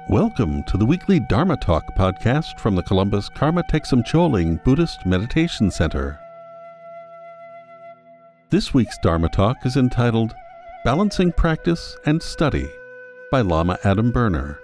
Welcome to the weekly Dharma Talk podcast from the Columbus Karma Thegsum Choling Buddhist Meditation Center. This week's Dharma Talk is entitled Balancing Practice and Study by Lama Adam Berner.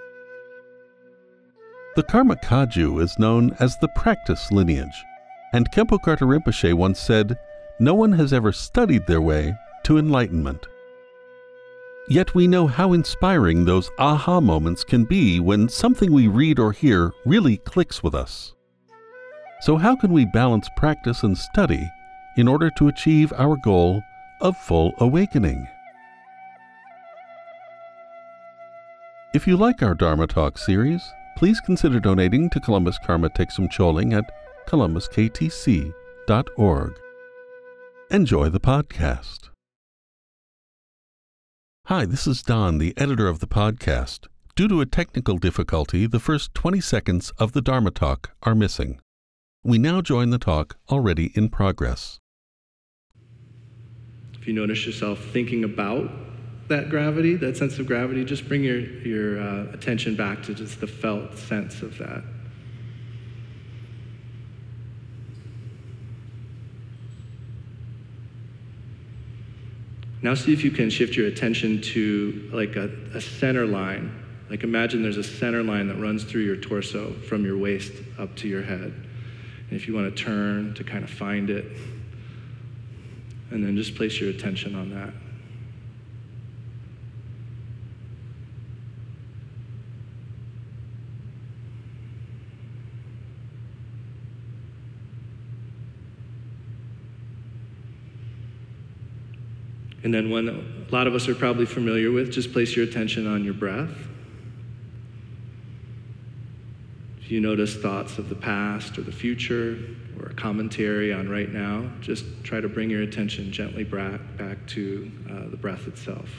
The Karma Kagyu is known as the practice lineage, and Khenpo Karthar Rinpoche once said, "No one has ever studied their way to enlightenment." Yet we know how inspiring those aha moments can be when something we read or hear really clicks with us. So how can we balance practice and study in order to achieve our goal of full awakening? If you like our Dharma Talk series, please consider donating to Columbus Karma Thegsum Choling at columbusktc.org. Enjoy the podcast. Hi, this is Don, the editor of the podcast. Due to a technical difficulty, the first 20 seconds of the Dharma Talk are missing. We now join the talk already in progress. If you notice yourself thinking about that gravity, that sense of gravity, just bring your attention back to just the felt sense of that. Now see if you can shift your attention to like a center line. Like imagine there's a center line that runs through your torso from your waist up to your head. And if you want to turn to kind of find it, and then just place your attention on that. And then one a lot of us are probably familiar with, just place your attention on your breath. If you notice thoughts of the past or the future or a commentary on right now, just try to bring your attention gently back to the breath itself.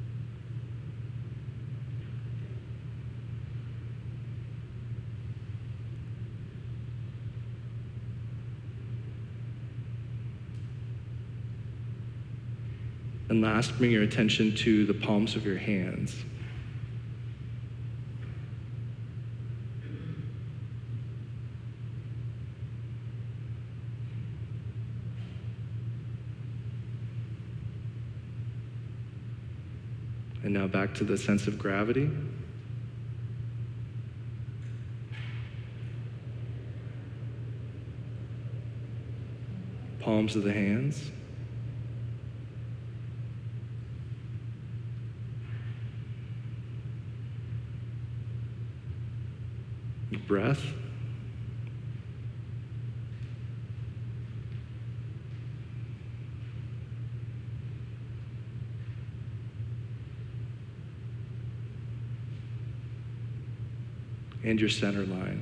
And last, bring your attention to the palms of your hands. And now back to the sense of gravity. Palms of the hands. Breath. And your center line.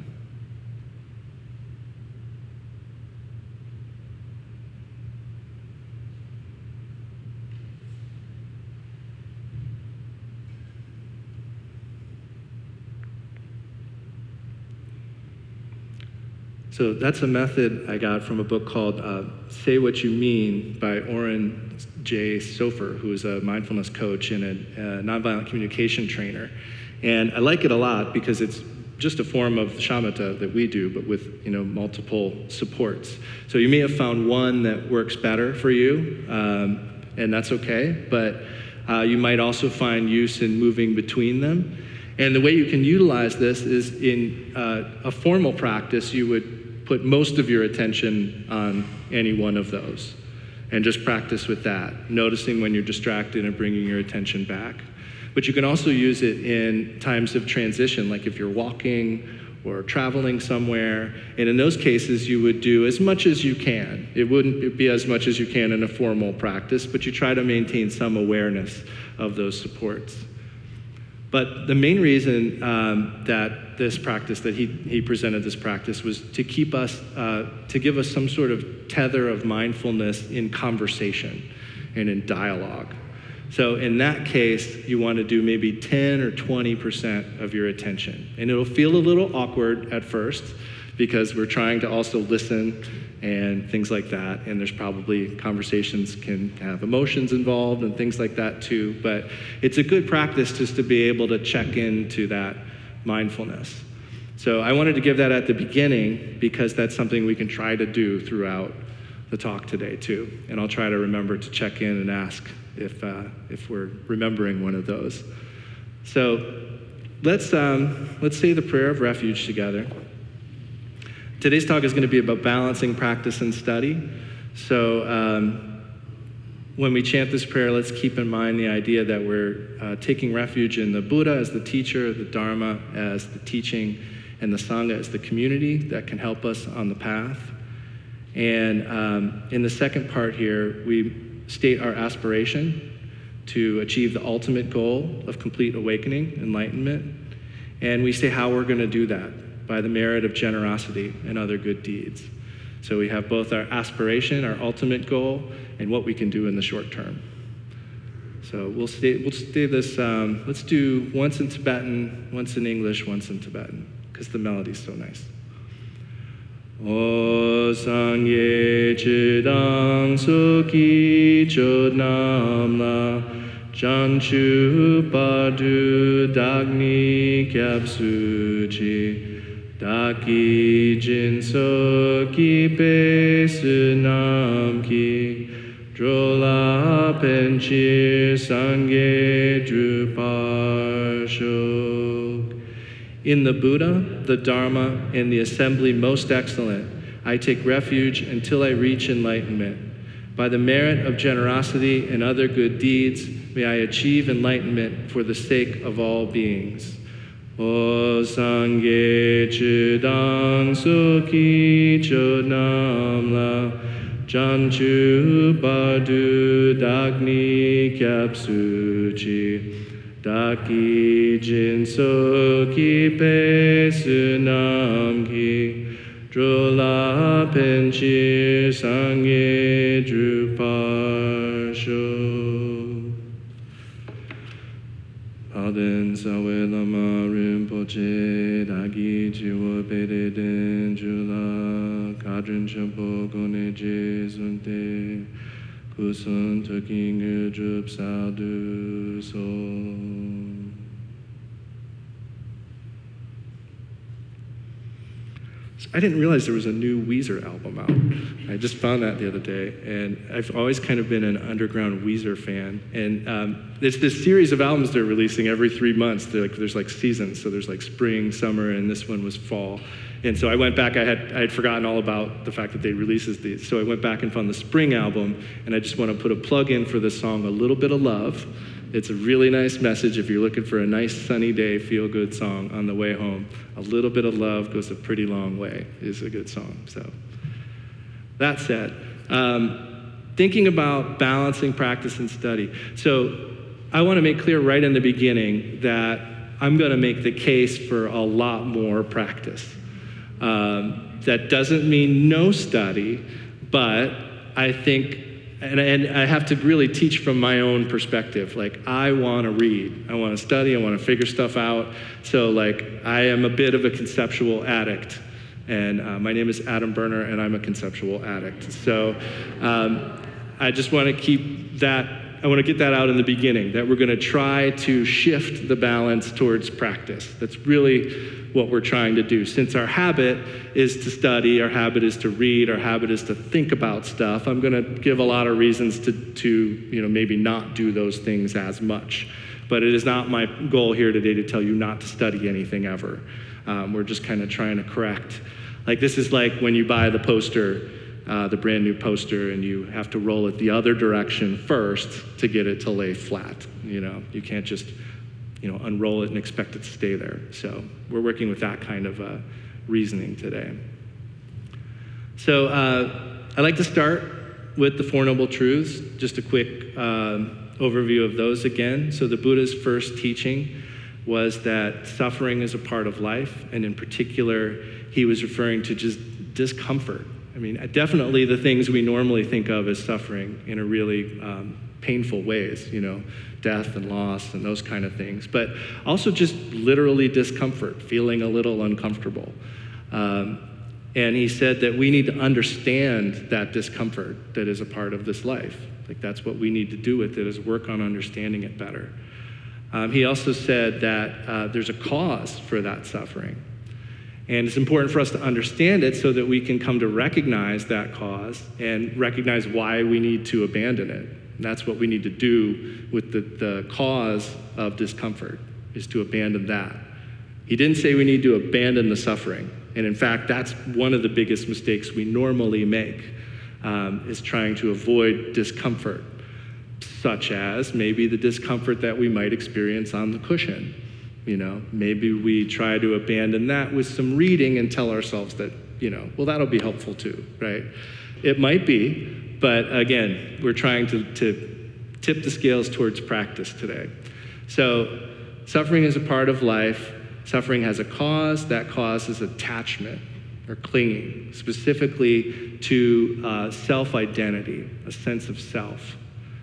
So that's a method I got from a book called Say What You Mean by Oren J. Sofer, who is a mindfulness coach and a nonviolent communication trainer. And I like it a lot because it's just a form of shamatha that we do, but with multiple supports. So you may have found one that works better for you, and that's okay, but you might also find use in moving between them. And the way you can utilize this is in a formal practice, you would put most of your attention on any one of those and just practice with that, noticing when you're distracted and bringing your attention back. But you can also use it in times of transition, like if you're walking or traveling somewhere. And in those cases, you would do as much as you can. It wouldn't be as much as you can in a formal practice, but you try to maintain some awareness of those supports. But the main reason that this practice, that he presented this practice, was to keep us, to give us some sort of tether of mindfulness in conversation and in dialogue. So in that case, you want to do maybe 10 or 20% of your attention. And it'll feel a little awkward at first because we're trying to also listen and things like that. And there's probably conversations can have emotions involved and things like that too. But it's a good practice just to be able to check into that mindfulness. So I wanted to give that at the beginning because that's something we can try to do throughout the talk today too. And I'll try to remember to check in and ask if we're remembering one of those. So let's say the prayer of refuge together. Today's talk is going to be about balancing practice and study. So when we chant this prayer, let's keep in mind the idea that we're taking refuge in the Buddha as the teacher, the Dharma as the teaching, and the Sangha as the community that can help us on the path. And in the second part here, we state our aspiration to achieve the ultimate goal of complete awakening, enlightenment. And we say how we're going to do that, by the merit of generosity and other good deeds. So we have both our aspiration, our ultimate goal, and what we can do in the short term. So we'll stay this, let's do once in Tibetan, once in English, once in Tibetan, because the melody's so nice. O Sangye Chidang Suki Chodnamla Janchu Padu Dagni Kyapsuchi Daki Jinso Ki Pesunam Ki Drola Penchir Sangye Druparshok. In the Buddha, the Dharma, and the assembly most excellent, I take refuge until I reach enlightenment. By the merit of generosity and other good deeds, may I achieve enlightenment for the sake of all beings. O Sangye Chidang Suki Chodnamla Janchu Bardu Dagni Kyapsuchi Daki Jinso Ki Pesunam Ki Drola Penchir Sangye Druparshok. Alden Sawe Lama Rinpoche Dagi Jiwa Pede Den Jula Kadrin Champo Kone Je Sunte Kusun Tuking Drup Sadhu So. I didn't realize there was a new Weezer album out. I just found that the other day, and I've always kind of been an underground Weezer fan. And it's this series of albums they're releasing every 3 months. There's like seasons, so there's like spring, summer, and this one was fall. And so I went back, I had forgotten all about the fact that they releases these. So I went back and found the spring album, and I just want to put a plug in for the song A Little Bit of Love. It's a really nice message if you're looking for a nice sunny day, feel-good song on the way home. A Little Bit of Love Goes a Pretty Long Way is a good song. So that said, thinking about balancing practice and study. So I want to make clear right in the beginning that I'm going to make the case for a lot more practice. That doesn't mean no study, but I think, and I have to really teach from my own perspective. Like, I want to read, I want to study, I want to figure stuff out. So like, I am a bit of a conceptual addict. And my name is Adam Berner, and I'm a conceptual addict. So I just want to keep that, I want to get that out in the beginning, that we're going to try to shift the balance towards practice. That's really what we're trying to do. Since our habit is to study, our habit is to read, our habit is to think about stuff, I'm going to give a lot of reasons to maybe not do those things as much. But it is not my goal here today to tell you not to study anything ever. We're just kind of trying to correct. Like, this is like when you buy the poster, the brand new poster, and you have to roll it the other direction first to get it to lay flat. You can't just unroll it and expect it to stay there. So we're working with that kind of reasoning today. So I'd like to start with the Four Noble Truths, just a quick overview of those again. So the Buddha's first teaching was that suffering is a part of life, and in particular, he was referring to just discomfort. I mean, definitely the things we normally think of as suffering in a really painful ways, death and loss and those kind of things, but also just literally discomfort, feeling a little uncomfortable. And he said that we need to understand that discomfort that is a part of this life. Like, that's what we need to do with it, is work on understanding it better. He also said that there's a cause for that suffering. And it's important for us to understand it so that we can come to recognize that cause and recognize why we need to abandon it. And that's what we need to do with the cause of discomfort, is to abandon that. He didn't say we need to abandon the suffering. And in fact, that's one of the biggest mistakes we normally make, is trying to avoid discomfort, such as maybe the discomfort that we might experience on the cushion. Maybe we try to abandon that with some reading and tell ourselves that, well, that'll be helpful too, right? It might be, but again, we're trying to tip the scales towards practice today. So suffering is a part of life. Suffering has a cause. That cause is attachment or clinging, specifically to self-identity, a sense of self.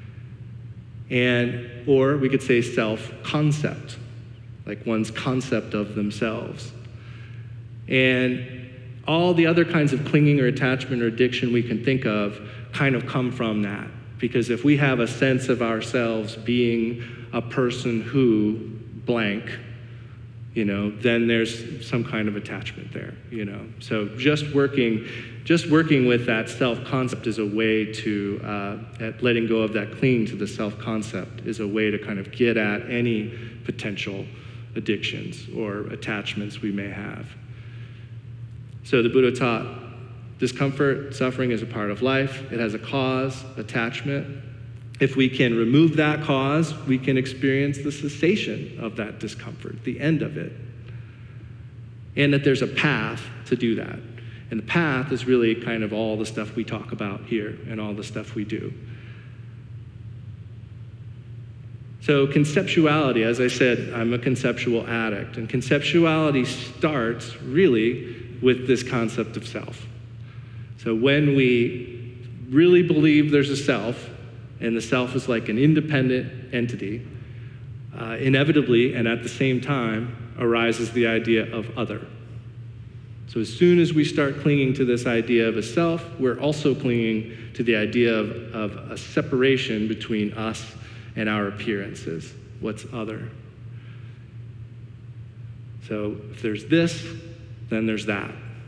Or we could say self-concept, like one's concept of themselves. And all the other kinds of clinging or attachment or addiction we can think of kind of come from that. Because if we have a sense of ourselves being a person who blank, then there's some kind of attachment there, So just working with that self-concept is a way to, at letting go of that clinging to the self-concept is a way to kind of get at any potential addictions or attachments we may have. So the Buddha taught discomfort, suffering is a part of life. It has a cause, attachment. If we can remove that cause, we can experience the cessation of that discomfort, the end of it. And that there's a path to do that. And the path is really kind of all the stuff we talk about here and all the stuff we do. So conceptuality, as I said, I'm a conceptual addict. And conceptuality starts really with this concept of self. So when we really believe there's a self, and the self is like an independent entity, inevitably and at the same time arises the idea of other. So as soon as we start clinging to this idea of a self, we're also clinging to the idea of a separation between us and our appearances, what's other. So if there's this, then there's that.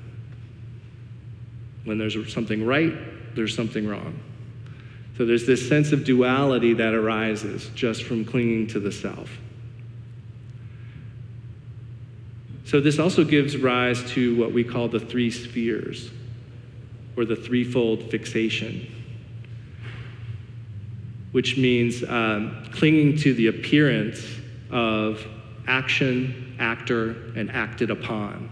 When there's something right, there's something wrong. So there's this sense of duality that arises just from clinging to the self. So this also gives rise to what we call the three spheres, or the threefold fixation, which means clinging to the appearance of action, actor, and acted upon.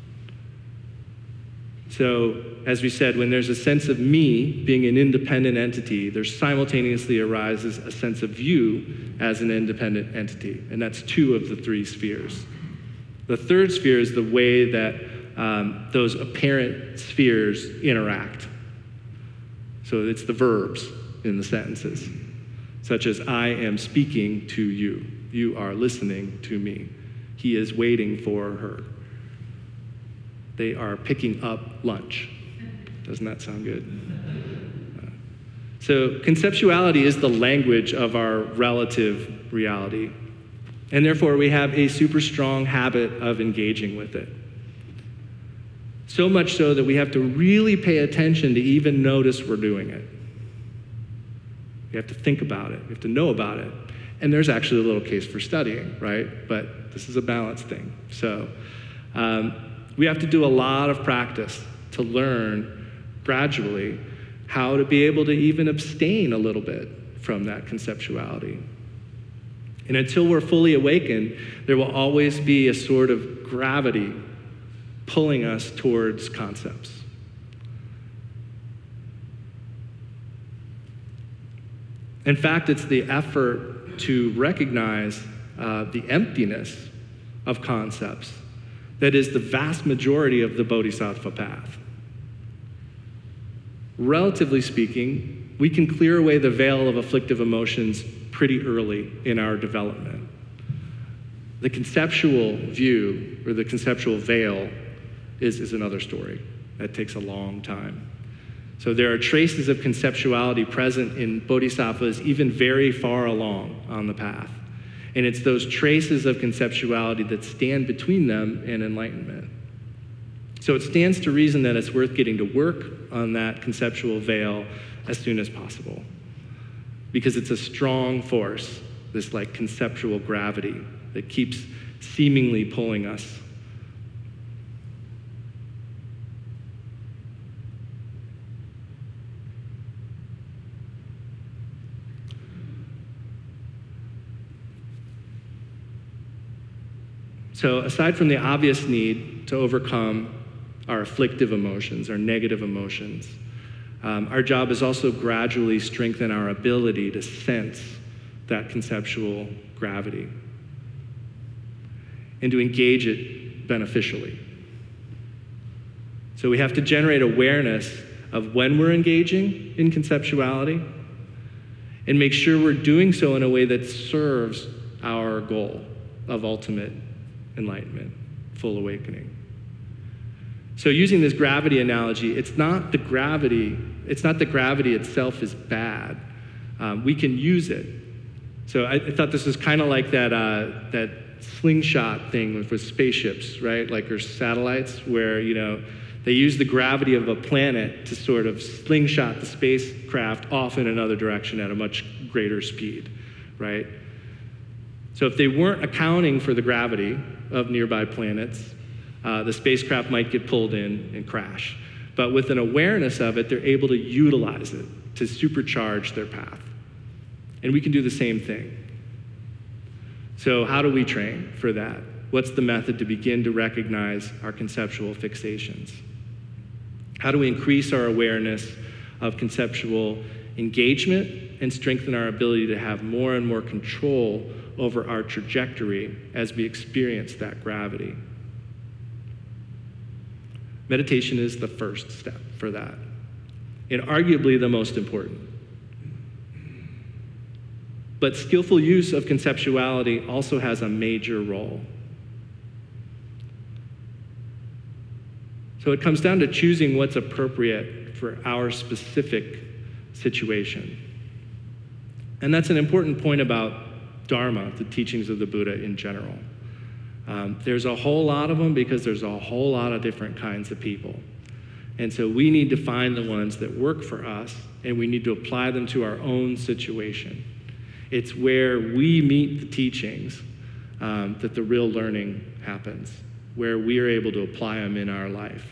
So, as we said, when there's a sense of me being an independent entity, there simultaneously arises a sense of you as an independent entity, and that's two of the three spheres. The third sphere is the way that those apparent spheres interact. So it's the verbs in the sentences, such as I am speaking to you. You are listening to me. He is waiting for her. They are picking up lunch. Doesn't that sound good? So conceptuality is the language of our relative reality. And therefore, we have a super strong habit of engaging with it. So much so that we have to really pay attention to even notice we're doing it. We have to think about it. We have to know about it. And there's actually a little case for studying, right? But this is a balance thing. So we have to do a lot of practice to learn gradually how to be able to even abstain a little bit from that conceptuality. And until we're fully awakened, there will always be a sort of gravity pulling us towards concepts. In fact, it's the effort to recognize the emptiness of concepts that is the vast majority of the Bodhisattva path. Relatively speaking, we can clear away the veil of afflictive emotions pretty early in our development. The conceptual view, or the conceptual veil, is another story. That takes a long time. So there are traces of conceptuality present in bodhisattvas even very far along on the path. And it's those traces of conceptuality that stand between them and enlightenment. So it stands to reason that it's worth getting to work on that conceptual veil as soon as possible, because it's a strong force, this like conceptual gravity that keeps seemingly pulling us. So aside from the obvious need to overcome our afflictive emotions, our negative emotions, our job is also gradually strengthen our ability to sense that conceptual gravity and to engage it beneficially. So we have to generate awareness of when we're engaging in conceptuality and make sure we're doing so in a way that serves our goal of ultimate enlightenment, full awakening. So using this gravity analogy, it's not that gravity itself is bad. We can use it. So I thought this was kind of like that slingshot thing with spaceships, right? Like or satellites, where they use the gravity of a planet to sort of slingshot the spacecraft off in another direction at a much greater speed, right? So if they weren't accounting for the gravity of nearby planets, the spacecraft might get pulled in and crash. But with an awareness of it, they're able to utilize it to supercharge their path. And we can do the same thing. So how do we train for that? What's the method to begin to recognize our conceptual fixations? How do we increase our awareness of conceptual engagement and strengthen our ability to have more and more control over our trajectory as we experience that gravity? Meditation is the first step for that, and arguably the most important. But skillful use of conceptuality also has a major role. So it comes down to choosing what's appropriate for our specific situation. And that's an important point about Dharma, the teachings of the Buddha in general. There's a whole lot of them because there's a whole lot of different kinds of people. And so we need to find the ones that work for us, and we need to apply them to our own situation. It's where we meet the teachings that the real learning happens, where we are able to apply them in our life.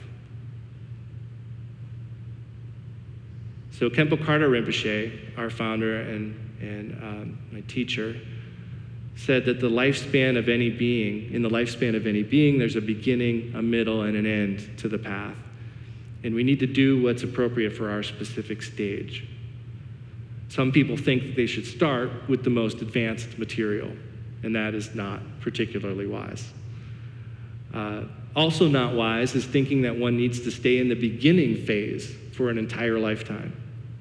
So Khenpo Karthar Rinpoche, our founder and my teacher, said that in the lifespan of any being, there's a beginning, a middle, and an end to the path. And we need to do what's appropriate for our specific stage. Some people think that they should start with the most advanced material, and that is not particularly wise. Also not wise is thinking that one needs to stay in the beginning phase for an entire lifetime.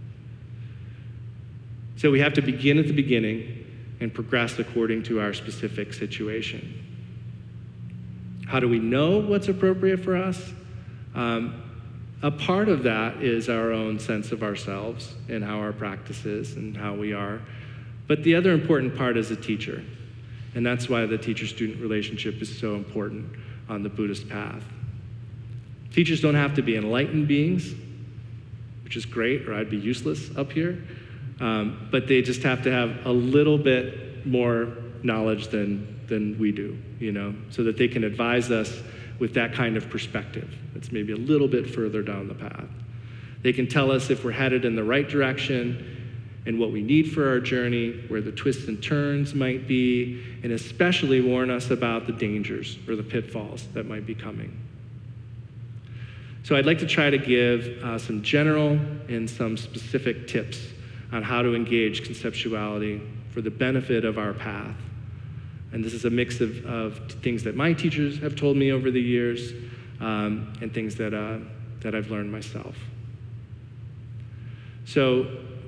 So we have to begin at the beginning and progress according to our specific situation. How do we know what's appropriate for us? A part of that is our own sense of ourselves and how our practice is and how we are. But the other important part is a teacher. And that's why the teacher-student relationship is so important on the Buddhist path. Teachers don't have to be enlightened beings, which is great, or I'd be useless up here. But they just have to have a little bit more knowledge than we do, so that they can advise us with that kind of perspective that's maybe a little bit further down the path. They can tell us if we're headed in the right direction and what we need for our journey, where the twists and turns might be, and especially warn us about the dangers or the pitfalls that might be coming. So I'd like to try to give some general and some specific tips on how to engage conceptuality for the benefit of our path. And this is a mix of things that my teachers have told me over the years and things that I've learned myself. So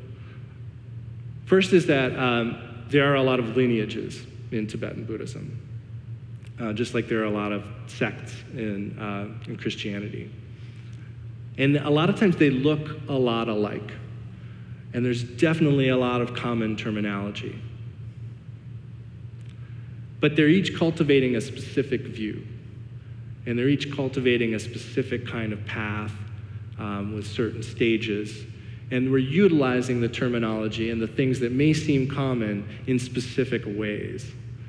first is that there are a lot of lineages in Tibetan Buddhism, just like there are a lot of sects in Christianity. And a lot of times they look a lot alike. And there's definitely a lot of common terminology. but they're each cultivating a specific view. And they're each cultivating a specific kind of path with certain stages. And we're utilizing the terminology and the things that may seem common in specific ways.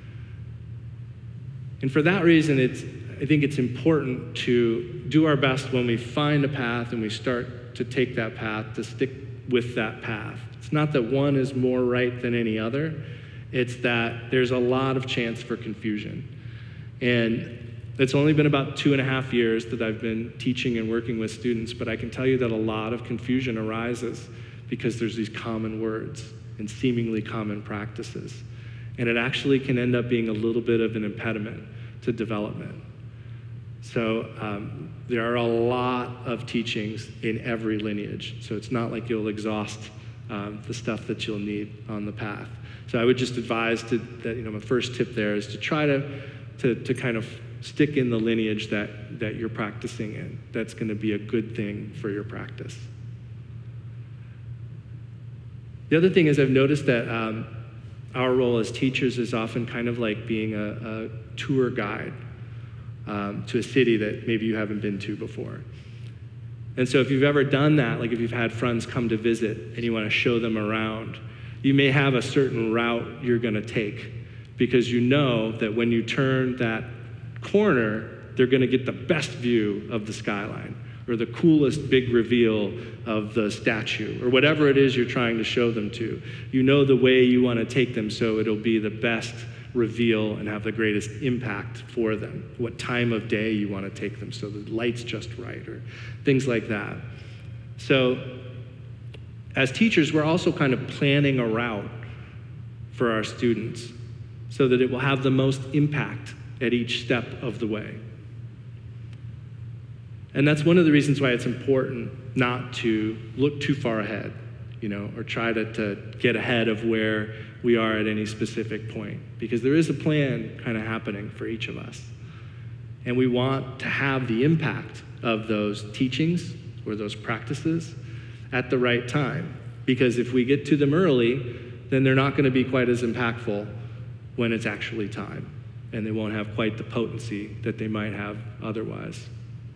And for that reason, I think it's important to do our best when we find a path and we start to take that path, to stick with that path. It's not that one is more right than any other. It's that there's a lot of chance for confusion. And it's only been about 2.5 years that I've been teaching and working with students, but I can tell you that a lot of confusion arises because there's these common words and seemingly common practices. And it actually can end up being a little bit of an impediment to development. So there are a lot of teachings in every lineage. So it's not like you'll exhaust the stuff that you'll need on the path. So I would just advise that my first tip there is to try to kind of stick in the lineage that you're practicing in. That's going to be a good thing for your practice. The other thing is I've noticed that our role as teachers is often kind of like being a tour guide to a city that maybe you haven't been to before. And so if you've ever done that, like if you've had friends come to visit and you want to show them around, you may have a certain route you're going to take because you know that when you turn that corner, they're going to get the best view of the skyline or the coolest big reveal of the statue or whatever it is you're trying to show them to. You know the way you want to take them so it'll be the best reveal and have the greatest impact for them, what time of day you want to take them so the light's just right or things like that. So as teachers, we're also kind of planning a route for our students so that it will have the most impact at each step of the way. And that's one of the reasons why it's important not to look too far ahead, or try to get ahead of where we are at any specific point, because there is a plan kind of happening for each of us. And we want to have the impact of those teachings or those practices at the right time, because if we get to them early, then they're not going to be quite as impactful when it's actually time, and they won't have quite the potency that they might have otherwise.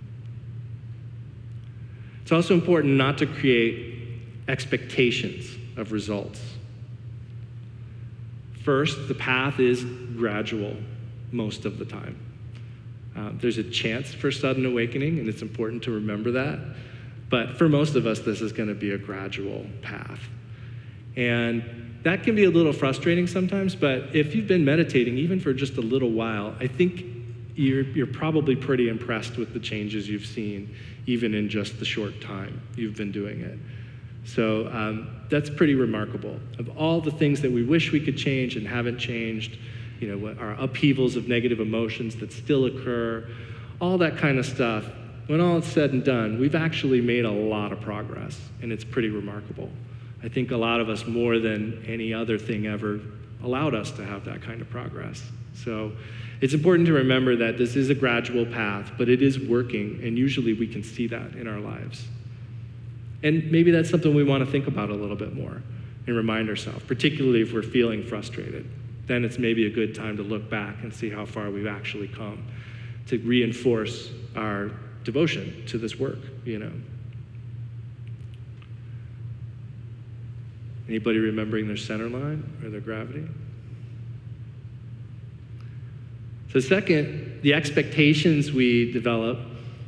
It's also important not to create expectations of results. First, the path is gradual most of the time. There's a chance for sudden awakening, and it's important to remember that. But for most of us, this is going to be a gradual path. And that can be a little frustrating sometimes, but if you've been meditating even for just a little while, I think you're probably pretty impressed with the changes you've seen, even in just the short time you've been doing it. So that's pretty remarkable. Of all the things that we wish we could change and haven't changed, our upheavals of negative emotions that still occur, all that kind of stuff, when all is said and done, we've actually made a lot of progress, and it's pretty remarkable. I think a lot of us, more than any other thing ever, allowed us to have that kind of progress. So it's important to remember that this is a gradual path, but it is working, and usually we can see that in our lives. And maybe that's something we want to think about a little bit more and remind ourselves, particularly if we're feeling frustrated. Then it's maybe a good time to look back and see how far we've actually come to reinforce our devotion to this work, Anybody remembering their center line or their gravity? So second, the expectations we develop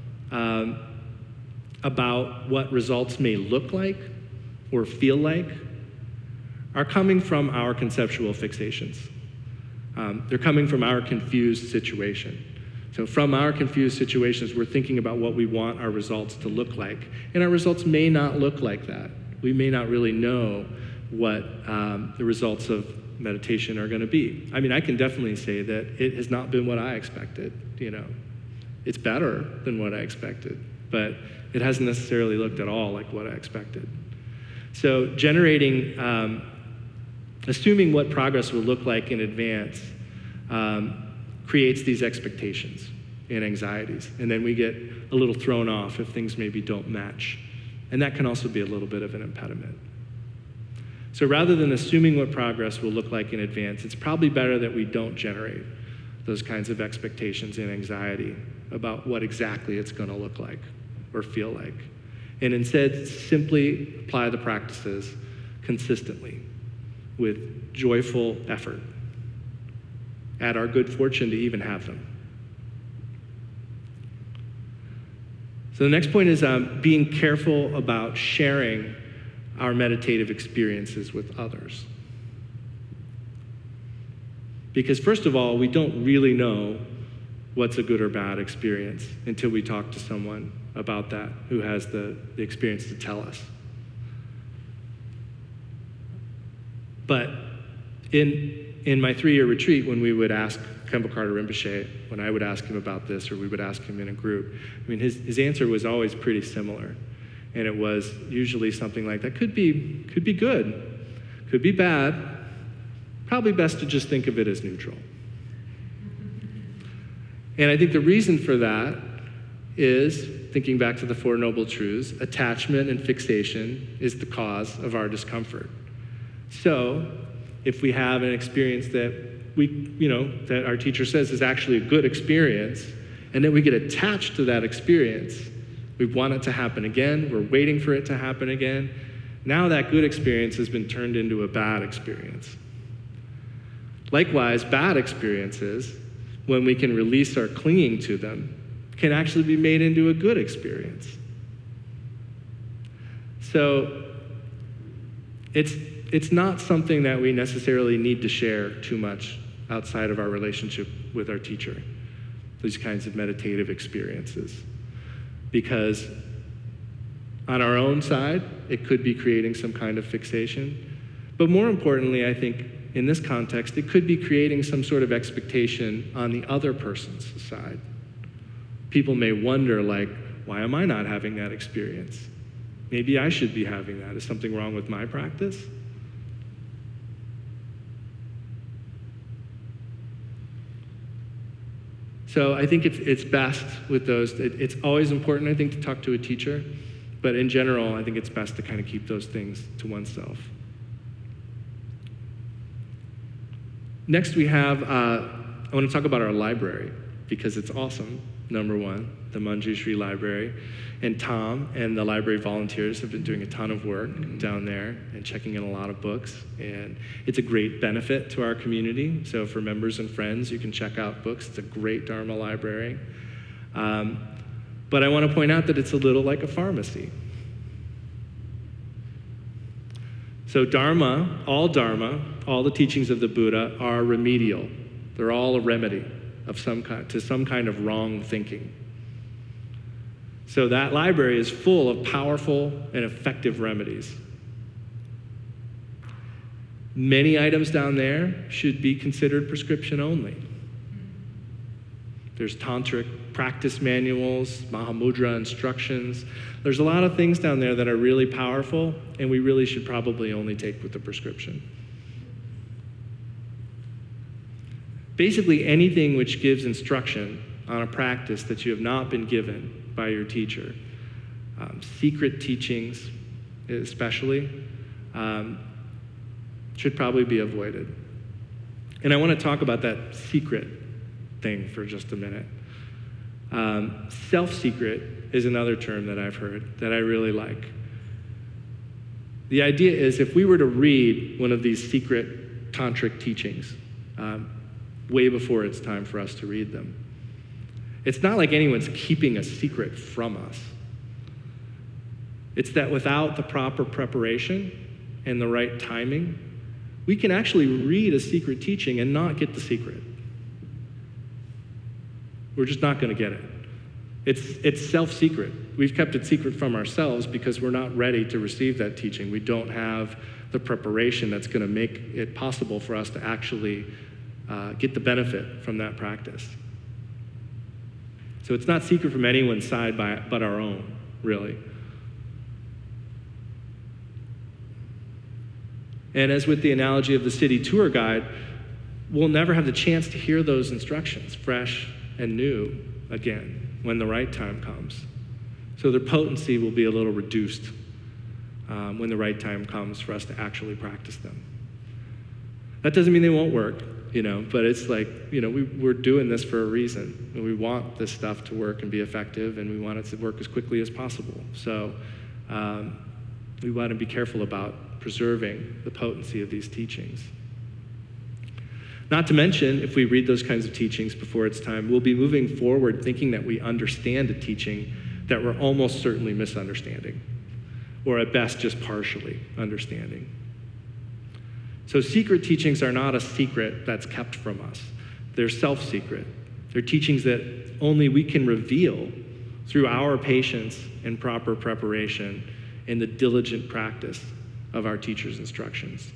about what results may look like or feel like are coming from our conceptual fixations. They're coming from our confused situation. So from our confused situations, we're thinking about what we want our results to look like. And our results may not look like that. We may not really know what the results of meditation are going to be. I mean, I can definitely say that it has not been what I expected. It's better than what I expected, but it hasn't necessarily looked at all like what I expected. So generating, assuming what progress will look like in advance creates these expectations and anxieties. And then we get a little thrown off if things maybe don't match. And that can also be a little bit of an impediment. So rather than assuming what progress will look like in advance, it's probably better that we don't generate those kinds of expectations and anxiety about what exactly it's going to look like or feel like, and instead simply apply the practices consistently with joyful effort at our good fortune to even have them. So the next point is being careful about sharing our meditative experiences with others. Because first of all, we don't really know what's a good or bad experience until we talk to someone about that who has the experience to tell us. But in my 3-year retreat, when we would ask Khenpo Karthar Rinpoche, when I would ask him about this, or we would ask him in a group, I mean, his answer was always pretty similar. And it was usually something like that. Could be good, could be bad, probably best to just think of it as neutral. And I think the reason for that is, thinking back to the Four Noble Truths, attachment and fixation is the cause of our discomfort. So if we have an experience that that our teacher says is actually a good experience, and then we get attached to that experience, we want it to happen again, we're waiting for it to happen again, now that good experience has been turned into a bad experience. Likewise, bad experiences, when we can release our clinging to them, can actually be made into a good experience. So it's not something that we necessarily need to share too much outside of our relationship with our teacher, these kinds of meditative experiences. Because on our own side, it could be creating some kind of fixation. But more importantly, I think in this context, it could be creating some sort of expectation on the other person's side. People may wonder, like, why am I not having that experience? Maybe I should be having that. Is something wrong with my practice? So I think it's best with those. It's always important, I think, to talk to a teacher, but in general, I think it's best to kind of keep those things to oneself. Next, we have, I want to talk about our library, because it's awesome, number one, the Manjushri Library. And Tom and the library volunteers have been doing a ton of work down there and checking in a lot of books. And it's a great benefit to our community. So for members and friends, you can check out books. It's a great Dharma library. But I want to point out that it's a little like a pharmacy. So Dharma, all the teachings of the Buddha are remedial. They're all a remedy of some kind, to some kind of wrong thinking. So that library is full of powerful and effective remedies. Many items down there should be considered prescription only. There's tantric practice manuals, Mahamudra instructions. There's a lot of things down there that are really powerful, and we really should probably only take with the prescription. Basically, anything which gives instruction on a practice that you have not been given by your teacher, secret teachings especially, should probably be avoided. And I want to talk about that secret thing for just a minute. Self-secret is another term that I've heard that I really like. The idea is, if we were to read one of these secret tantric teachings way before it's time for us to read them, it's not like anyone's keeping a secret from us. It's that without the proper preparation and the right timing, we can actually read a secret teaching and not get the secret. We're just not going to get it. It's self-secret. We've kept it secret from ourselves because we're not ready to receive that teaching. We don't have the preparation that's going to make it possible for us to actually get the benefit from that practice. So it's not secret from anyone's side but our own, really. And as with the analogy of the city tour guide, we'll never have the chance to hear those instructions, fresh and new, again, when the right time comes. So their potency will be a little reduced when the right time comes for us to actually practice them. That doesn't mean they won't work, but it's like, we're doing this for a reason. And we want this stuff to work and be effective, and we want it to work as quickly as possible. So we want to be careful about preserving the potency of these teachings. Not to mention, if we read those kinds of teachings before it's time, we'll be moving forward thinking that we understand a teaching that we're almost certainly misunderstanding, or at best just partially understanding. So secret teachings are not a secret that's kept from us. They're self-secret. They're teachings that only we can reveal through our patience and proper preparation and the diligent practice of our teacher's instructions.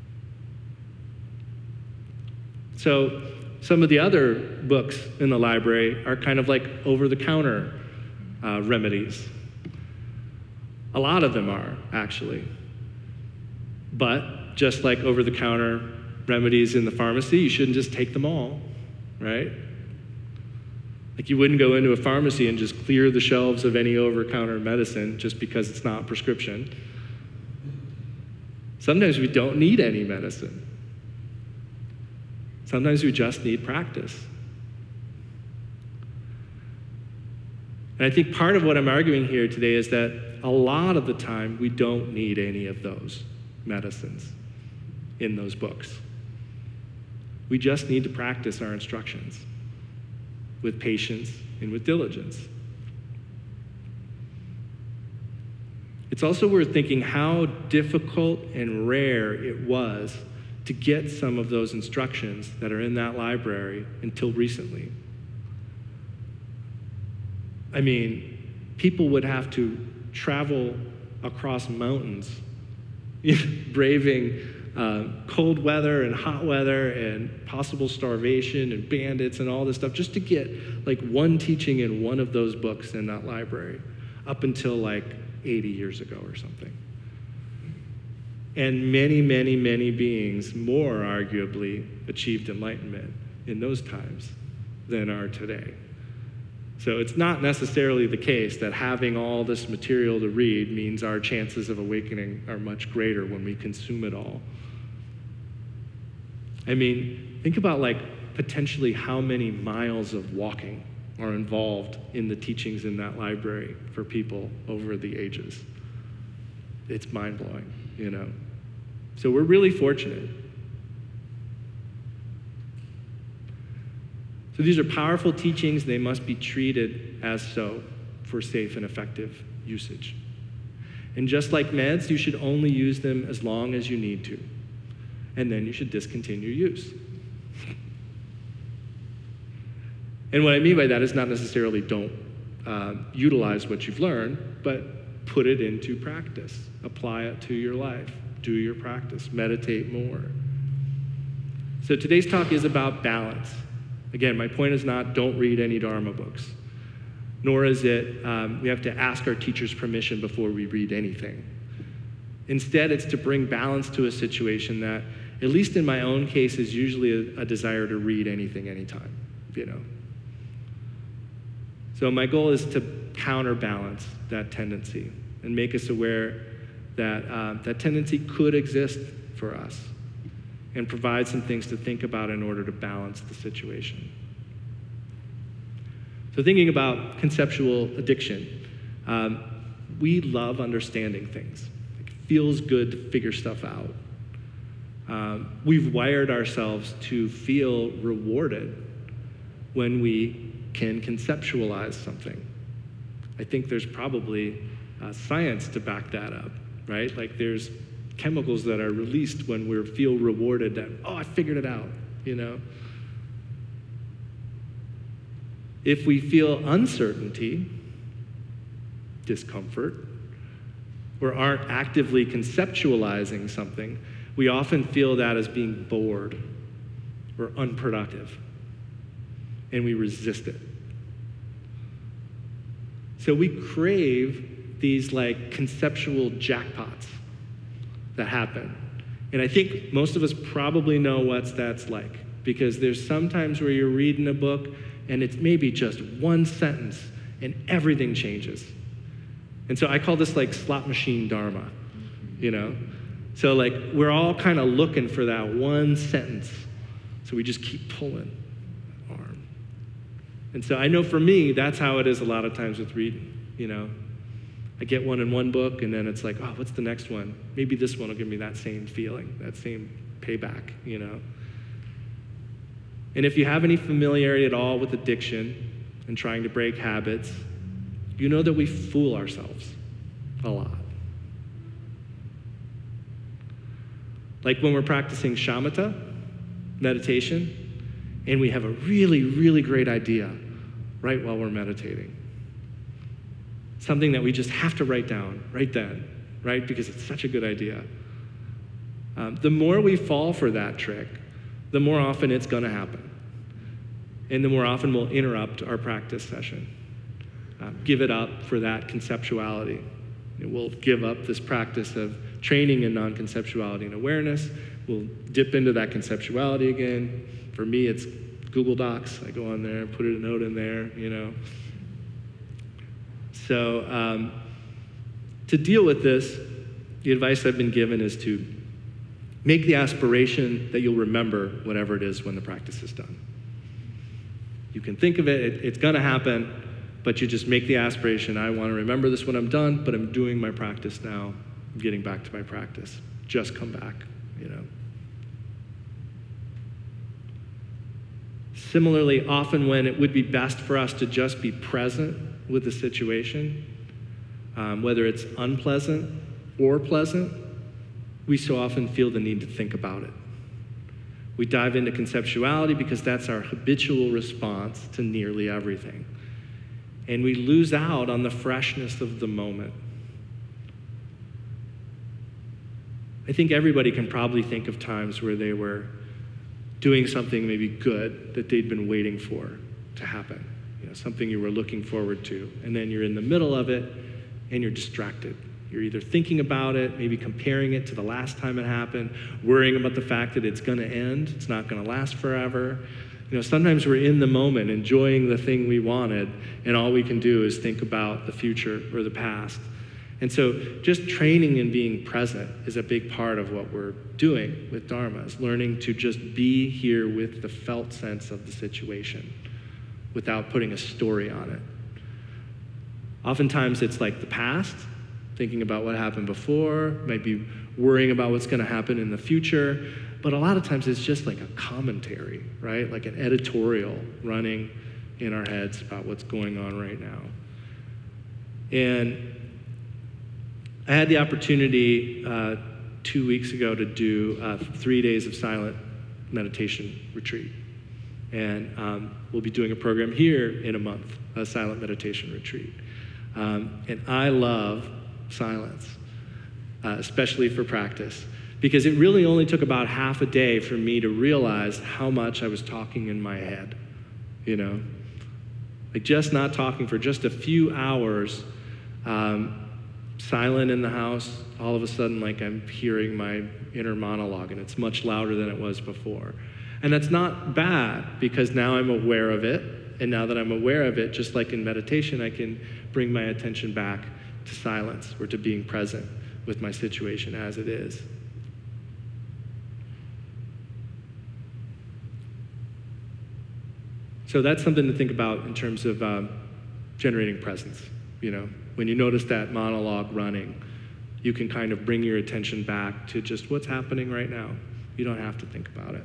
So some of the other books in the library are kind of like over-the-counter remedies. A lot of them are, actually. But just like over-the-counter remedies in the pharmacy, you shouldn't just take them all, right? Like you wouldn't go into a pharmacy and just clear the shelves of any over-the-counter medicine just because it's not prescription. Sometimes we don't need any medicine. Sometimes we just need practice. And I think part of what I'm arguing here today is that a lot of the time we don't need any of those medicines in those books. We just need to practice our instructions with patience and with diligence. It's also worth thinking how difficult and rare it was to get some of those instructions that are in that library until recently. I mean, people would have to travel across mountains, braving cold weather and hot weather and possible starvation and bandits and all this stuff just to get like one teaching in one of those books in that library up until like 80 years ago or something. And many, many, many beings more arguably achieved enlightenment in those times than are today. So it's not necessarily the case that having all this material to read means our chances of awakening are much greater when we consume it all. I mean, think about like potentially how many miles of walking are involved in the teachings in that library for people over the ages. It's mind-blowing, So we're really fortunate. So these are powerful teachings. They must be treated as so for safe and effective usage. And just like meds, you should only use them as long as you need to. And then you should discontinue use. And what I mean by that is not necessarily don't utilize what you've learned, but put it into practice. Apply it to your life. Do your practice. Meditate more. So today's talk is about balance. Again, my point is not don't read any Dharma books, nor is it we have to ask our teacher's permission before we read anything. Instead, it's to bring balance to a situation that, at least in my own case, is usually a desire to read anything, anytime, So my goal is to counterbalance that tendency and make us aware that that tendency could exist for us and provide some things to think about in order to balance the situation. So thinking about conceptual addiction, we love understanding things. It feels good to figure stuff out. We've wired ourselves to feel rewarded when we can conceptualize something. I think there's probably science to back that up, right? Like there's chemicals that are released when we feel rewarded that, I figured it out, If we feel uncertainty, discomfort, or aren't actively conceptualizing something, we often feel that as being bored or unproductive, and we resist it. So we crave these like conceptual jackpots that happen. And I think most of us probably know what that's like, because there's sometimes where you're reading a book and it's maybe just one sentence and everything changes. And so I call this like slot machine Dharma, you know? So like, we're all kind of looking for that one sentence. So we just keep pulling arm. And so I know for me, that's how it is a lot of times with reading, you know? I get one in one book, and then it's like, oh, what's the next one? Maybe this one will give me that same feeling, that same payback, you know? And if you have any familiarity at all with addiction and trying to break habits, you know that we fool ourselves a lot. Like when we're practicing shamatha, meditation, and we have a really, really great idea right while we're meditating. Something that we just have to write down right then, right? Because it's such a good idea. The more we fall for that trick, the more often it's going to happen. And the more often we'll interrupt our practice session. Give it up for that conceptuality. We'll give up this practice of training in non-conceptuality and awareness. We'll dip into that conceptuality again. For me, it's Google Docs. I go on there, put a note in there, you know. So to deal with this, the advice I've been given is to make the aspiration that you'll remember whatever it is when the practice is done. You can think of it, it's gonna happen, but you just make the aspiration, I wanna remember this when I'm done, but I'm doing my practice now. I'm getting back to my practice. Just come back, you know. Similarly, often when it would be best for us to just be present with the situation, whether it's unpleasant or pleasant, we so often feel the need to think about it. We dive into conceptuality because that's our habitual response to nearly everything. And we lose out on the freshness of the moment. I think everybody can probably think of times where they were doing something maybe good that they'd been waiting for to happen. You know, something you were looking forward to. And then you're in the middle of it and you're distracted. You're either thinking about it, maybe comparing it to the last time it happened, worrying about the fact that it's gonna end, it's not gonna last forever. You know, sometimes we're in the moment, enjoying the thing we wanted, and all we can do is think about the future or the past. And so just training and being present is a big part of what we're doing with Dharma, is learning to just be here with the felt sense of the situation without putting a story on it. Oftentimes it's like the past, thinking about what happened before, might be worrying about what's gonna happen in the future, but a lot of times it's just like a commentary, right? Like an editorial running in our heads about what's going on right now. And I had the opportunity 2 weeks ago to do 3 days of silent meditation retreat. And we'll be doing a program here in a month, a silent meditation retreat. And I love silence, especially for practice, because it really only took about half a day for me to realize how much I was talking in my head, you know? Like just not talking for just a few hours, silent in the house, all of a sudden like I'm hearing my inner monologue and it's much louder than it was before. And that's not bad because now I'm aware of it, and now that I'm aware of it, just like in meditation, I can bring my attention back to silence or to being present with my situation as it is. So that's something to think about in terms of generating presence. You know, when you notice that monologue running, you can kind of bring your attention back to just what's happening right now. You don't have to think about it.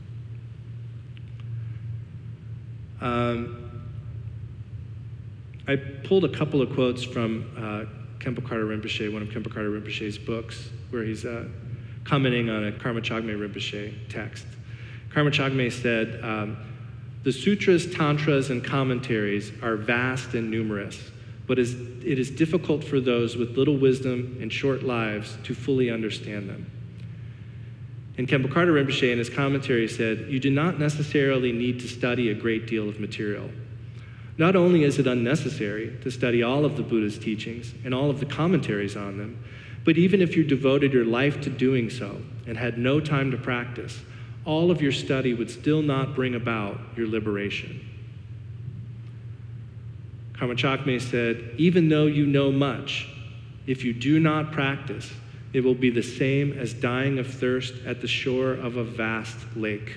I pulled a couple of quotes from Khenpo Karthar Rinpoche, one of Khenpo Karthar Rinpoche's books, where he's commenting on a Karma Chagme Rinpoche text. Karma Chagme said, the sutras, tantras, and commentaries are vast and numerous, but it is difficult for those with little wisdom and short lives to fully understand them. And Khenpo Karthar Rinpoche in his commentary said, you do not necessarily need to study a great deal of material. Not only is it unnecessary to study all of the Buddha's teachings and all of the commentaries on them, but even if you devoted your life to doing so and had no time to practice, all of your study would still not bring about your liberation. Karma Chagme said, even though you know much, if you do not practice, It will be the same as dying of thirst at the shore of a vast lake.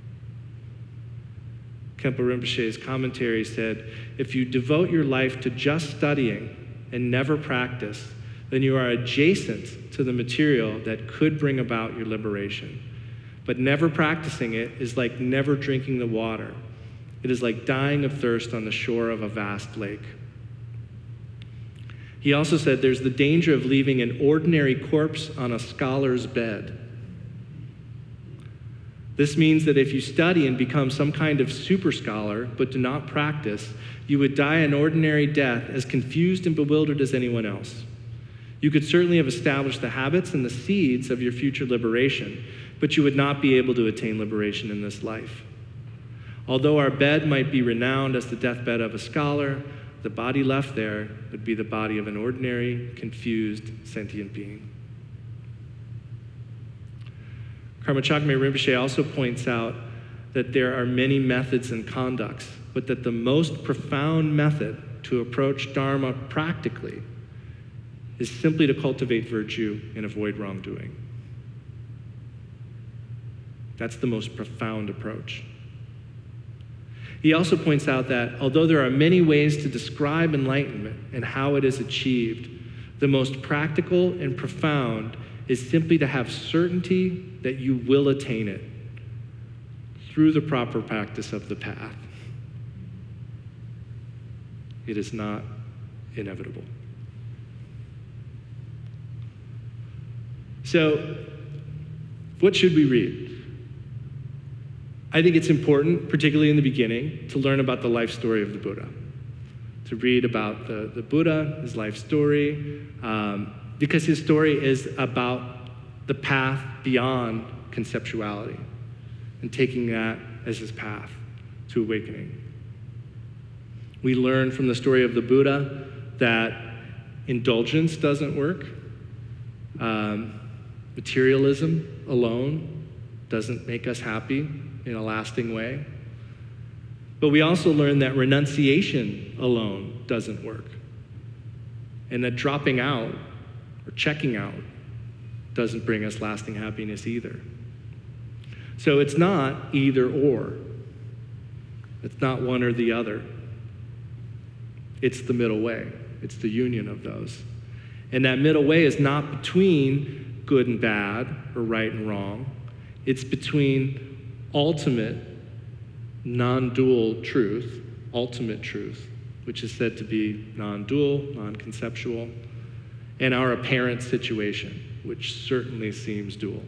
Khenpo Rinpoche's commentary said, if you devote your life to just studying and never practice, then you are adjacent to the material that could bring about your liberation. But never practicing it is like never drinking the water. It is like dying of thirst on the shore of a vast lake. He also said there's the danger of leaving an ordinary corpse on a scholar's bed. This means that if you study and become some kind of super scholar but do not practice, you would die an ordinary death as confused and bewildered as anyone else. You could certainly have established the habits and the seeds of your future liberation, but you would not be able to attain liberation in this life. Although our bed might be renowned as the deathbed of a scholar, the body left there would be the body of an ordinary, confused, sentient being. Karma Chakmay Rinpoche also points out that there are many methods and conducts, but that the most profound method to approach Dharma practically is simply to cultivate virtue and avoid wrongdoing. That's the most profound approach. He also points out that although there are many ways to describe enlightenment and how it is achieved, the most practical and profound is simply to have certainty that you will attain it through the proper practice of the path. It is not inevitable. So, what should we read? I think it's important, particularly in the beginning, to learn about the life story of the Buddha. To read about the Buddha, his life story, because his story is about the path beyond conceptuality and taking that as his path to awakening. We learn from the story of the Buddha that indulgence doesn't work. Materialism alone doesn't make us happy in a lasting way. But we also learn that renunciation alone doesn't work, and that dropping out or checking out doesn't bring us lasting happiness either. So it's not either or. It's not one or the other. It's the middle way. It's the union of those. And that middle way is not between good and bad or right and wrong. It's between ultimate, non-dual truth, ultimate truth, which is said to be non-dual, non-conceptual, and our apparent situation, which certainly seems dual.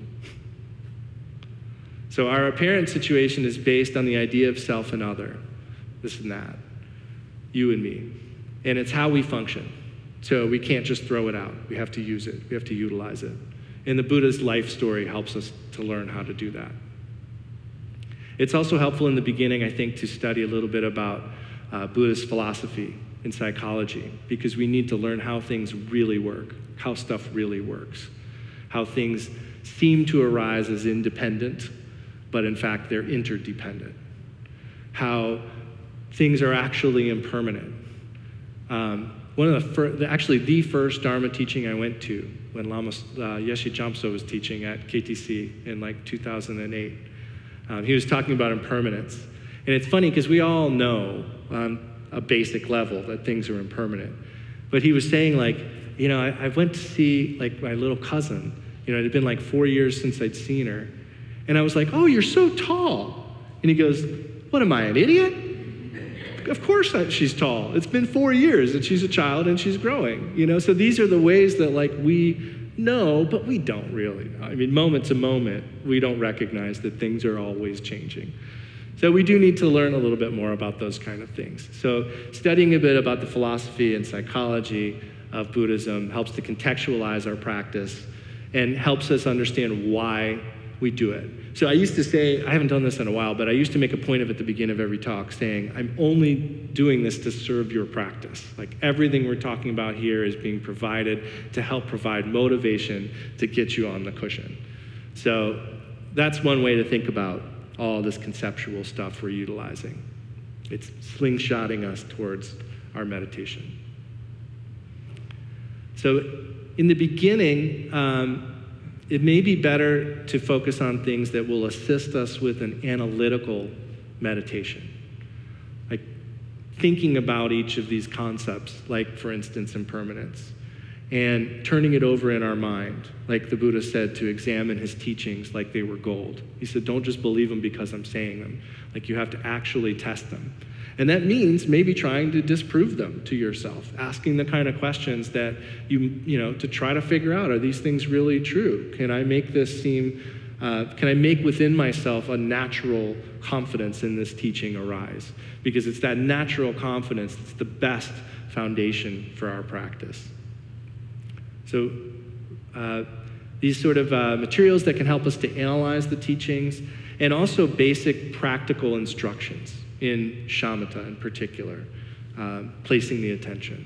So our apparent situation is based on the idea of self and other, this and that, you and me. And it's how we function. So we can't just throw it out. We have to use it. We have to utilize it. And the Buddha's life story helps us to learn how to do that. It's also helpful in the beginning, I think, to study a little bit about Buddhist philosophy and psychology, because we need to learn how things really work, how stuff really works, how things seem to arise as independent, but in fact they're interdependent, how things are actually impermanent. One of the first Dharma teaching I went to when Lama Yeshe Chamso was teaching at KTC in like 2008. He was talking about impermanence. And it's funny because we all know on a basic level that things are impermanent. But he was saying I went to see like my little cousin. It had been like 4 years since I'd seen her. And I was like, oh, you're so tall. And he goes, what am I, an idiot? Of course she's tall. It's been 4 years and she's a child and she's growing. So these are the ways that we know, but we don't really. I mean, moment to moment, we don't recognize that things are always changing. So we do need to learn a little bit more about those kind of things. So studying a bit about the philosophy and psychology of Buddhism helps to contextualize our practice and helps us understand why we do it. So I used to say, I haven't done this in a while, but I used to make a point of at the beginning of every talk saying, I'm only doing this to serve your practice. Like everything we're talking about here is being provided to help provide motivation to get you on the cushion. So that's one way to think about all this conceptual stuff we're utilizing. It's slingshotting us towards our meditation. So in the beginning, it may be better to focus on things that will assist us with an analytical meditation. Like thinking about each of these concepts, like for instance, impermanence, and turning it over in our mind, like the Buddha said, to examine his teachings like they were gold. He said, don't just believe them because I'm saying them. Like you have to actually test them. And that means maybe trying to disprove them to yourself, asking the kind of questions that to try to figure out, are these things really true? Can I make this seem, can I make within myself a natural confidence in this teaching arise? Because it's that natural confidence that's the best foundation for our practice. So these sort of materials that can help us to analyze the teachings, and also basic practical instructions in shamatha in particular, placing the attention.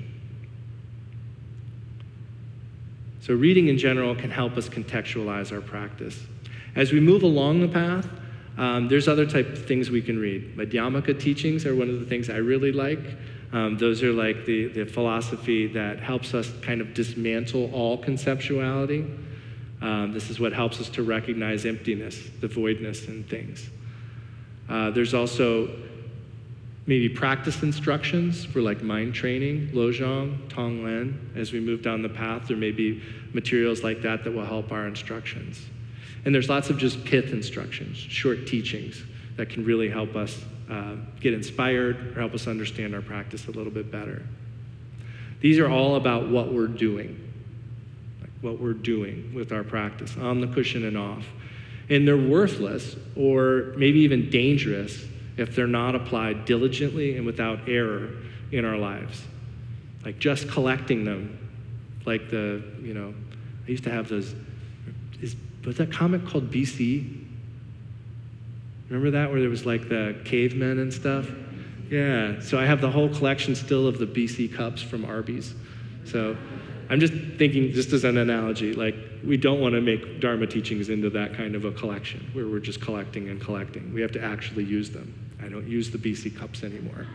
So reading in general can help us contextualize our practice. As we move along the path, there's other type of things we can read. Madhyamaka teachings are one of the things I really like. Those are like the philosophy that helps us kind of dismantle all conceptuality. This is what helps us to recognize emptiness, the voidness in things. There's also maybe practice instructions for like mind training, Lojong, Tonglen. As we move down the path, there may be materials like that that will help our instructions. And there's lots of just pith instructions, short teachings that can really help us get inspired or help us understand our practice a little bit better. These are all about what we're doing, like what we're doing with our practice, on the cushion and off. And they're worthless or maybe even dangerous if they're not applied diligently and without error in our lives. Like just collecting them, like I used to have those, was that comic called BC? Remember that, where there was like the cavemen and stuff? Yeah, so I have the whole collection still of the BC cups from Arby's. So I'm just thinking, just as an analogy, like we don't want to make Dharma teachings into that kind of a collection where we're just collecting and collecting. We have to actually use them. I don't use the BC cups anymore.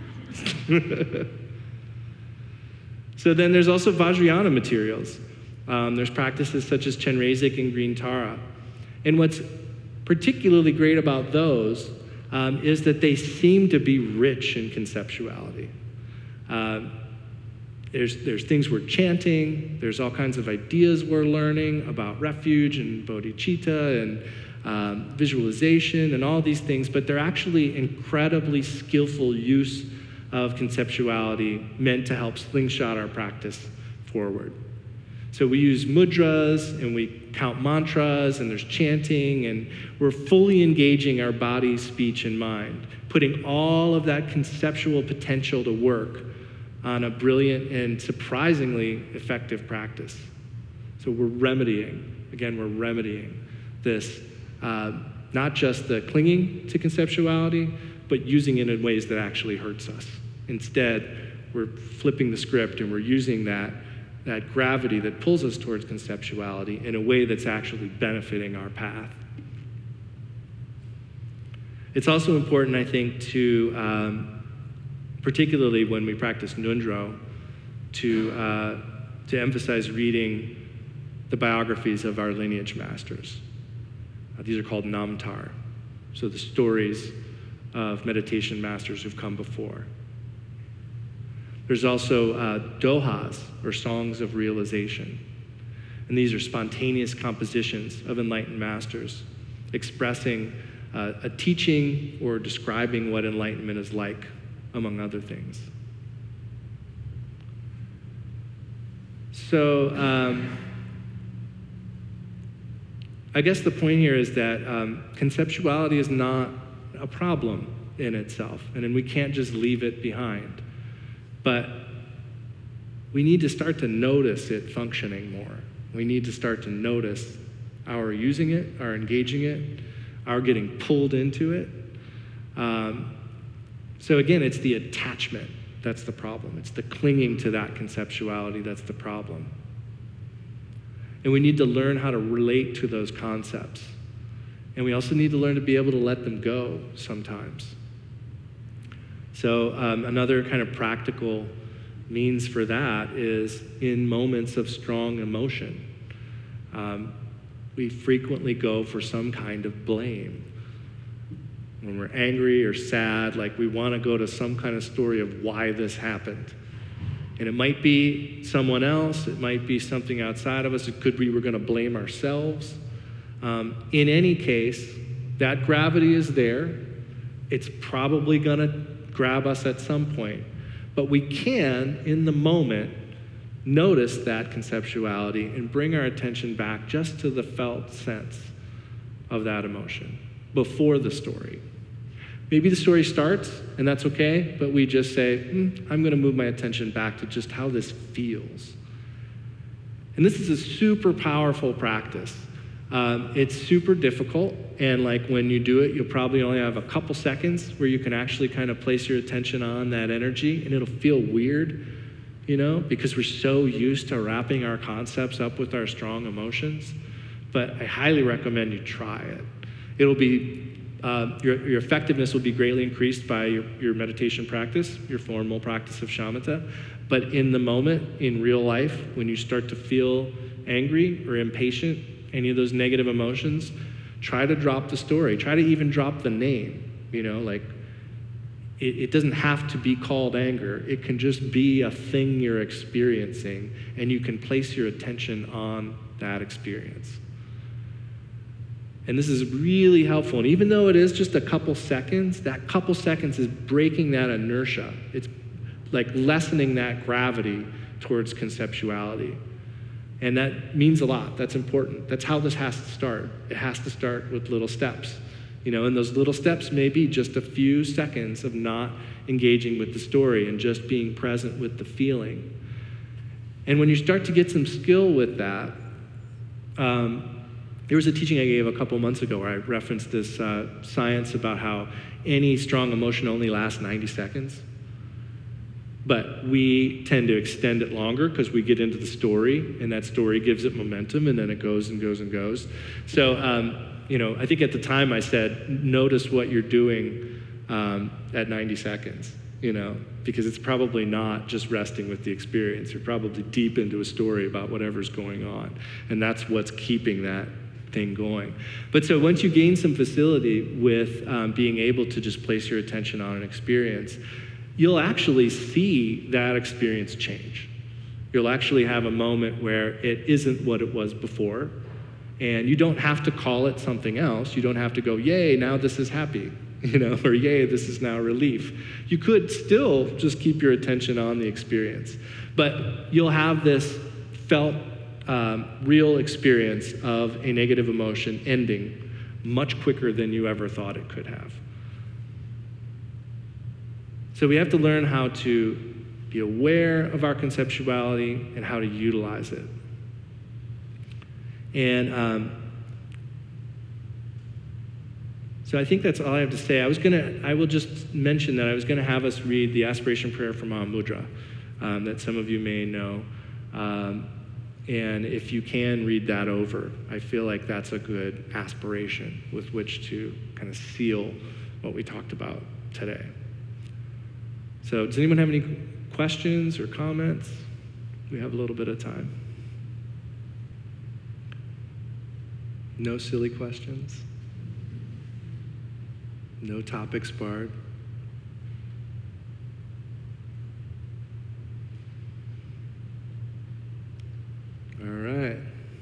So then there's also Vajrayana materials. There's practices such as Chenrezig and Green Tara. And what's particularly great about those is that they seem to be rich in conceptuality. There's things we're chanting, there's all kinds of ideas we're learning about refuge and bodhicitta and visualization and all these things, but they're actually incredibly skillful use of conceptuality meant to help slingshot our practice forward. So we use mudras and we count mantras and there's chanting and we're fully engaging our body, speech, and mind, putting all of that conceptual potential to work on a brilliant and surprisingly effective practice. So we're remedying this, not just the clinging to conceptuality, but using it in ways that actually hurts us. Instead, we're flipping the script and we're using that gravity that pulls us towards conceptuality in a way that's actually benefiting our path. It's also important, I think, to, particularly when we practice Ngondro, to emphasize reading the biographies of our lineage masters. These are called Namtar, so the stories of meditation masters who've come before. There's also dohas, or songs of realization. And these are spontaneous compositions of enlightened masters, expressing a teaching or describing what enlightenment is like, among other things. So I guess the point here is that conceptuality is not a problem in itself, and then we can't just leave it behind. But we need to start to notice it functioning more. We need to start to notice our using it, our engaging it, our getting pulled into it. So again, it's the attachment that's the problem. It's the clinging to that conceptuality that's the problem. And we need to learn how to relate to those concepts. And we also need to learn to be able to let them go sometimes. So another kind of practical means for that is in moments of strong emotion, we frequently go for some kind of blame. When we're angry or sad, like we want to go to some kind of story of why this happened. And it might be someone else, it might be something outside of us, it could be we're going to blame ourselves. In any case, that gravity is there. It's probably going to grab us at some point. But we can, in the moment, notice that conceptuality and bring our attention back just to the felt sense of that emotion before the story. Maybe the story starts, and that's okay, but we just say, I'm going to move my attention back to just how this feels. And this is a super powerful practice. It's super difficult, and like when you do it, you'll probably only have a couple seconds where you can actually kind of place your attention on that energy, and it'll feel weird, because we're so used to wrapping our concepts up with our strong emotions. But I highly recommend you try it. It'll be your effectiveness will be greatly increased by your meditation practice, your formal practice of shamatha. But in the moment, in real life, when you start to feel angry or impatient, any of those negative emotions, try to drop the story. Try to even drop the name. It doesn't have to be called anger. It can just be a thing you're experiencing, and you can place your attention on that experience. And this is really helpful. And even though it is just a couple seconds, that couple seconds is breaking that inertia. It's like lessening that gravity towards conceptuality. And that means a lot. That's important. That's how this has to start. It has to start with little steps. And those little steps may be just a few seconds of not engaging with the story and just being present with the feeling. And when you start to get some skill with that, there was a teaching I gave a couple months ago where I referenced this science about how any strong emotion only lasts 90 seconds. But we tend to extend it longer because we get into the story, and that story gives it momentum, and then it goes and goes and goes. So, I think at the time I said, notice what you're doing at 90 seconds, because it's probably not just resting with the experience. You're probably deep into a story about whatever's going on, and that's what's keeping that thing going. But so once you gain some facility with being able to just place your attention on an experience, you'll actually see that experience change. You'll actually have a moment where it isn't what it was before, and you don't have to call it something else. You don't have to go, yay, now this is happy, or yay, this is now relief. You could still just keep your attention on the experience, but you'll have this felt real experience of a negative emotion ending much quicker than you ever thought it could have. So we have to learn how to be aware of our conceptuality and how to utilize it. And so I think that's all I have to say. I will just mention that I was gonna have us read the aspiration prayer from Mahamudra that some of you may know. And if you can read that over, I feel like that's a good aspiration with which to kind of seal what we talked about today. So does anyone have any questions or comments? We have a little bit of time. No silly questions? No topics barred? All right.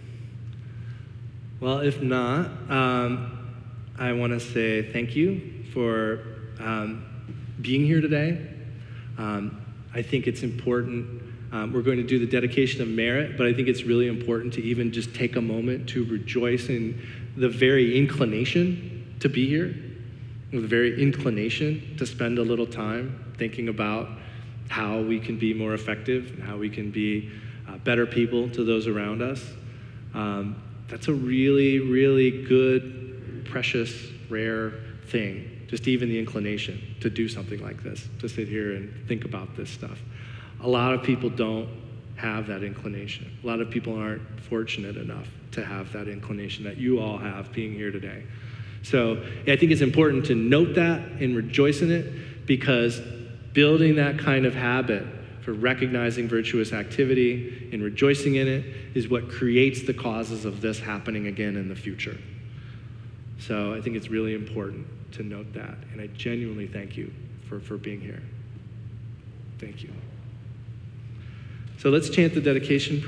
Well, if not, I want to say thank you for being here today. I think it's important. We're going to do the dedication of merit, but I think it's really important to even just take a moment to rejoice in the very inclination to be here, the very inclination to spend a little time thinking about how we can be more effective and how we can be better people to those around us. That's a really, really good, precious, rare thing. Just even the inclination to do something like this, to sit here and think about this stuff. A lot of people don't have that inclination. A lot of people aren't fortunate enough to have that inclination that you all have being here today. So I think it's important to note that and rejoice in it, because building that kind of habit for recognizing virtuous activity and rejoicing in it is what creates the causes of this happening again in the future. So I think it's really important to note that, and I genuinely thank you for being here. Thank you. So let's chant the dedication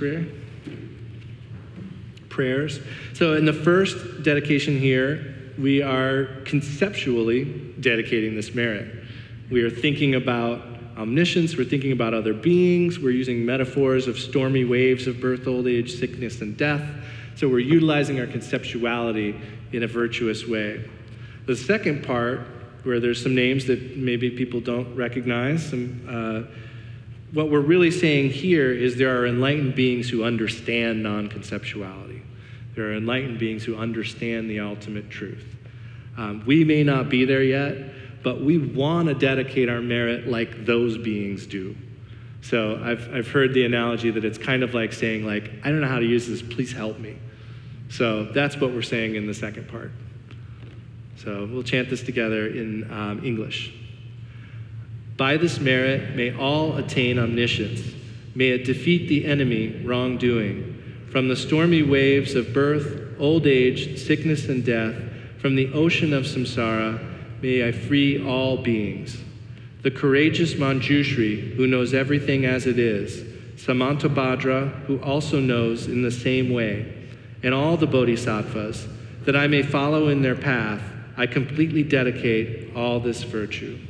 prayers. So in the first dedication here, we are conceptually dedicating this merit. We are thinking about omniscience, we're thinking about other beings, we're using metaphors of stormy waves of birth, old age, sickness, and death. So we're utilizing our conceptuality in a virtuous way. The second part, where there's some names that maybe people don't recognize, what we're really saying here is there are enlightened beings who understand non-conceptuality. There are enlightened beings who understand the ultimate truth. We may not be there yet, but we want to dedicate our merit like those beings do. So I've heard the analogy that it's kind of like saying, like, I don't know how to use this, please help me. So that's what we're saying in the second part. So we'll chant this together in English. By this merit, may all attain omniscience. May it defeat the enemy, wrongdoing. From the stormy waves of birth, old age, sickness, and death, from the ocean of samsara, may I free all beings. The courageous Manjushri, who knows everything as it is, Samantabhadra, who also knows in the same way, and all the bodhisattvas, that I may follow in their path, I completely dedicate all this virtue.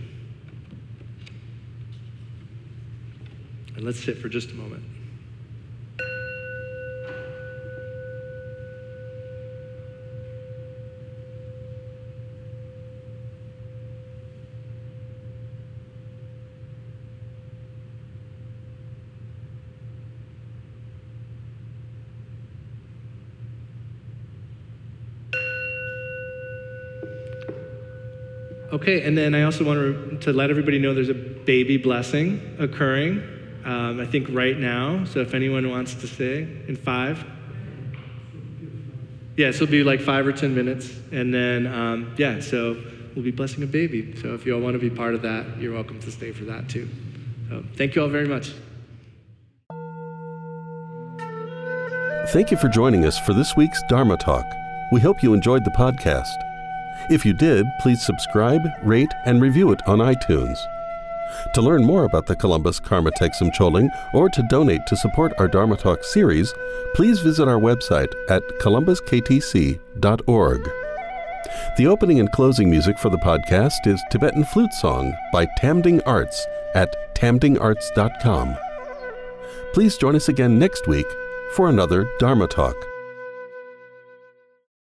And let's sit for just a moment. Okay, and then I also want to let everybody know there's a baby blessing occurring, I think right now. So if anyone wants to say in 5. Yeah, so it'll be like 5 or 10 minutes. And then, so we'll be blessing a baby. So if you all want to be part of that, you're welcome to stay for that too. So thank you all very much. Thank you for joining us for this week's Dharma Talk. We hope you enjoyed the podcast. If you did, please subscribe, rate, and review it on iTunes. To learn more about the Columbus Karma Thegsum Choling or to donate to support our Dharma Talk series, please visit our website at columbusktc.org. The opening and closing music for the podcast is Tibetan Flute Song by Tamding Arts at tamdingarts.com. Please join us again next week for another Dharma Talk.